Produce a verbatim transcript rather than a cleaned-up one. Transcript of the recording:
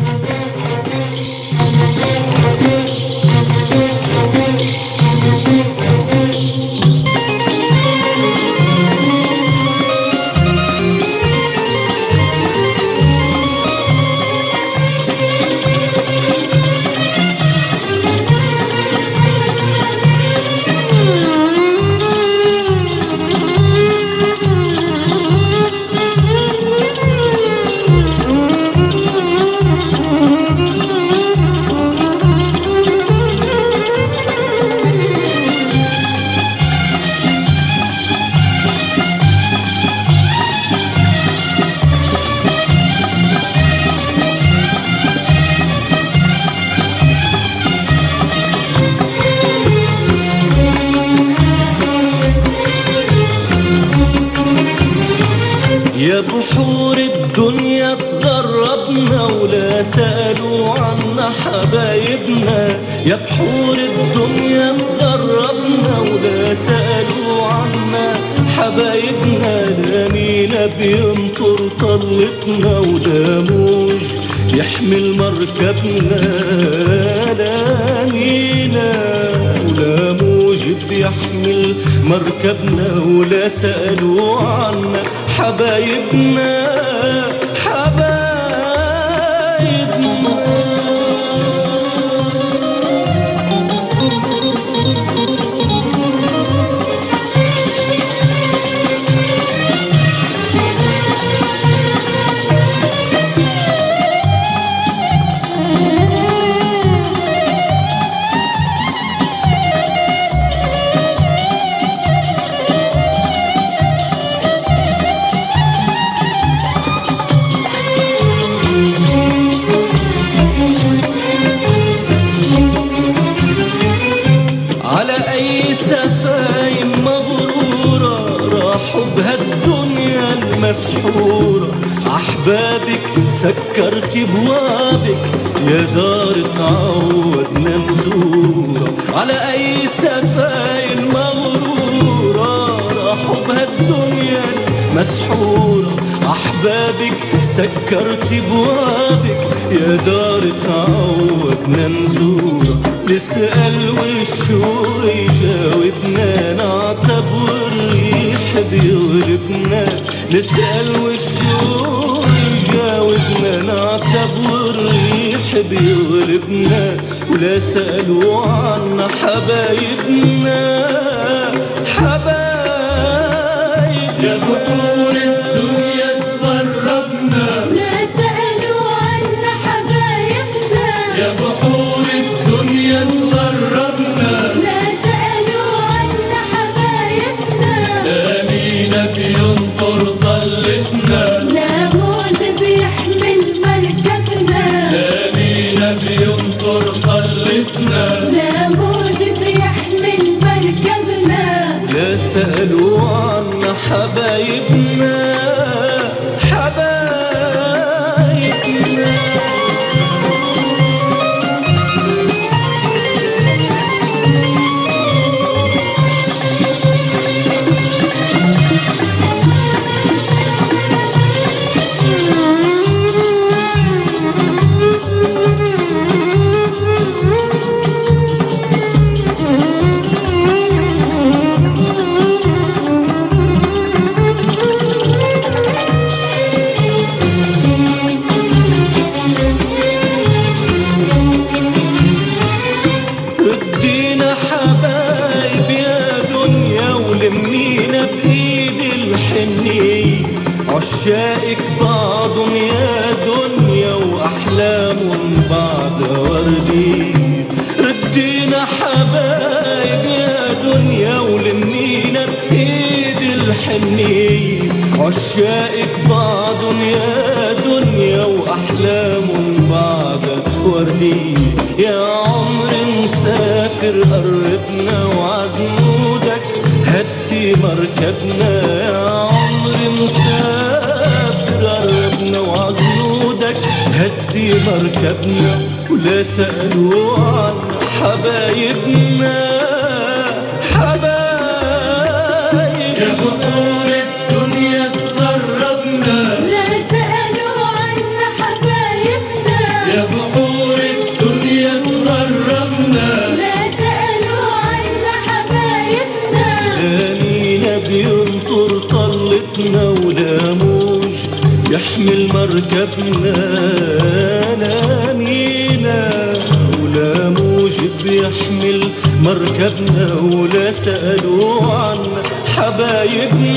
يا بحور الدنيا تغربنا ولا سألوا عنا حبايبنا، يا بحور الدنيا تغربنا ولا سألوا عنا حبايبنا، لا مينا بينطر طلتنا ولا موج يحمل مركبنا، لا مينا ولا موج بيحمل مركبنا ولا سألوا عنا حبايبنا حبايبنا. سفاين مغرورة راحوا بهالدنيا المسحورة، أحبابك سكرت بوابك يا دار تعودنا نزورة، على أي سفاين مغرورة راحوا بهالدنيا المسحورة، أحبابك سكرت بوابك يا دار تعودنا نزورة، نسأل والشوق يجاوبنا نعتب والريح بيغلبنا، نسأل والشوق يجاوبنا نعتب والريح بيغلبنا، ولا سألوا عنا حبايبنا حبايبنا. يا بحور الدنيا تغربنا لا سألوا عنا حبايبنا، يا بحور الدنيا تغربنا لا سألوا عنا حبايبنا، لا مينا بينطر طلتنا، لا موج بيحمل مركبنا، لا مينا بينطر طلتنا، لا موج بيحمل مركبنا، لا سألوا عنا حبايبنا حبايبنا. ردينا حبايب يا دنيا ولمينا بإيد الحنية، عشاقك بعضهم يا دنيا وأحلامهم بعد وردية، ردينا حبايب يا دنيا ولمينا بإيد الحنية، عشاقك بعضهم يا دنيا وأحلامهم بعد وردية، يا عمر مسافر قربنا وعزمودك هدي مركبنا، يا عمر مسافر قربنا وعزمودك هدي مركبنا، ولا سألوا عنا حبايبنا حبايبنا. يا بحور الدنيا تغربنا لا سألوا عنا حبايبنا، يا مركبنا نامينا، ولا موجب بيحمل مركبنا، ولا سألوا عنا حبايبنا.